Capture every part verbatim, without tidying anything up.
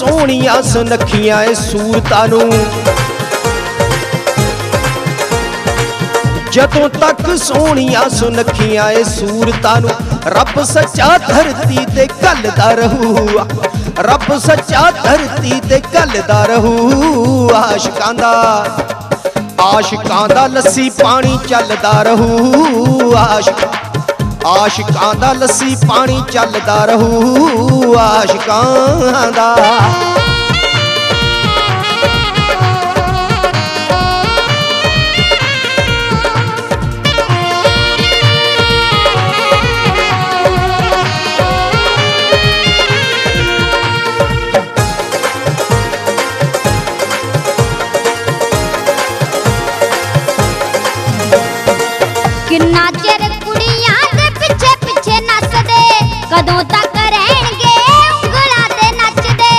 सोहणियां सुनखियां ए सूरतां नूं, जदों तक सोहणियां सुनखियां ए सूरतां नूं रब सच्चा धरती ते घलदा रहू, रब सच्चा धरती ते घलदा रहू। आशिकां दा आशिकां दा लस्सी पानी चलदा रहू, आशिक आशिकां दा लस्सी पानी चलदा रहू। आशिकां दा किन्ना चिर कुड़ियां दे पिछे पिछे नसदे, कदों तक रहणगे उंगलां ते नचदे।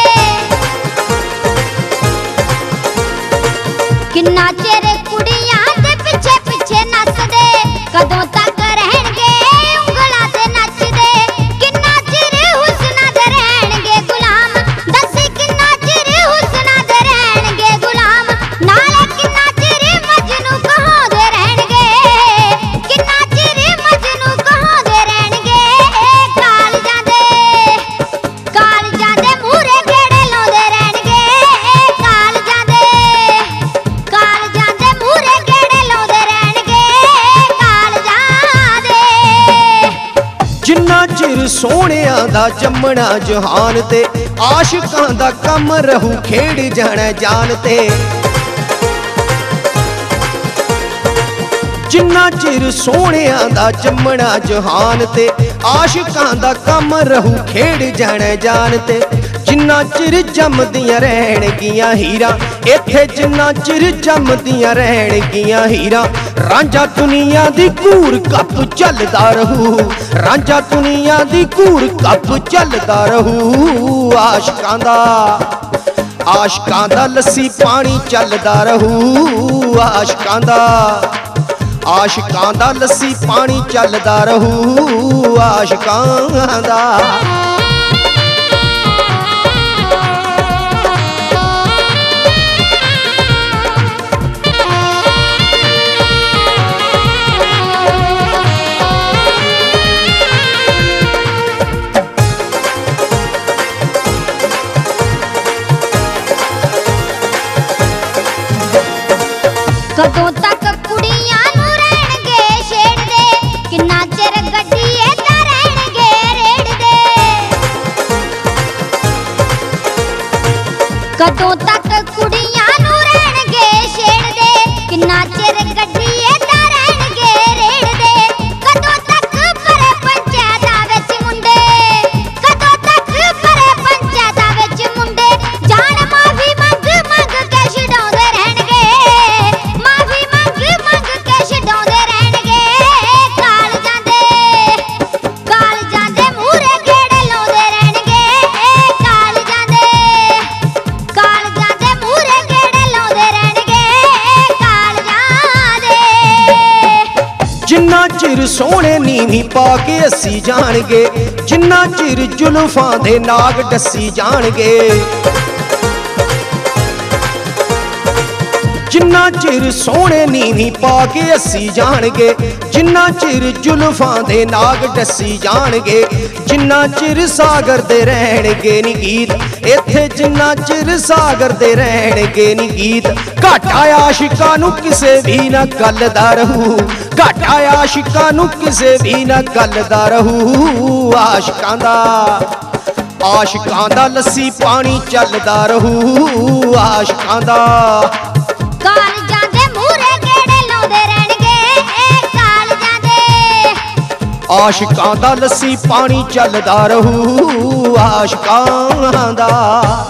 किन्ना चिर कुड़ियां दे पिछे पिछे नसदे, कदों तक रहणगे उंगलां ते नचदे। किन्ना चिर हुस्ना दे रहणगे गुलाम, दस किन्ना चिर हुस्ना दे रहणगे गुलाम, नाले किन्ना चिर मजनू कहांदे रहणगे। जिन्ना चिर सोहणियां दा जम्मना जहान ते, आशिकां दा कम रहू खेड़ जाना जान ते। जिन्ना चिर सोहणियां दा जम्मना जहान ते, आशिकां दा कम रहू खेड़ जाना जान ते। जिन्ना चिर जमदियां रहणगियां हीरा इत्थे, जिन्ना चिर जमदियां रहणगियां हीरा, रांझा दुनिया दी घूर कप चलदा रहू, रांझा दुनिया दी घूर कप चलदा रहू। आशिकां दा आशिकां दा लस्सी पानी चलदा रहू, आशिकां दा आशिकां दा लस्सी पानी चलदा रहू। आशिकां दा कदों तक कुड़ियां नूं रहणगे छेड़दे, किन्ना चिर गड्डी दा रहणगे रेड़दे। कदों तक कुड़ियां नूं रहणगे छेड़दे, किन्ना चिर गड्डी दा रहणगे रेड़दे। कदों तक परे पंचायतां विच मुंडे, कदों तक परे पंचायतां विच मुंडे, जान माफी मंग मंग के छडाउंदे रहणगे। जिन्ना चिर सोहणे नीवीं पा के हसी जाणगे, जिन्ना चिर जुल्फां दे नाग डसी जाणगे। जिन्ना चिर सोहणे नीवीं पा के हसी जाणगे, जिन्ना चिर जुल्फां दे नाग डसी जाणगे। जिन्ना चिर सागर दे रहणगे नी गीत इत्थे, जिन्ना चिर सागर दे रहणगे नी गीत, घाटा आशिकां नूं किसे भी ना गल दा रहू, घाटा आशिकां नूं किसे भी ना गल दा रहू। आशिकां दा आशिकां दा लस्सी पानी चलदा रहू। आशिकां दा कालजां दे मूहरे गेड़े लाउंदे रहणगे, कालजां दे आशिकां दा लस्सी पानी चलदा रहू। आशिकां दा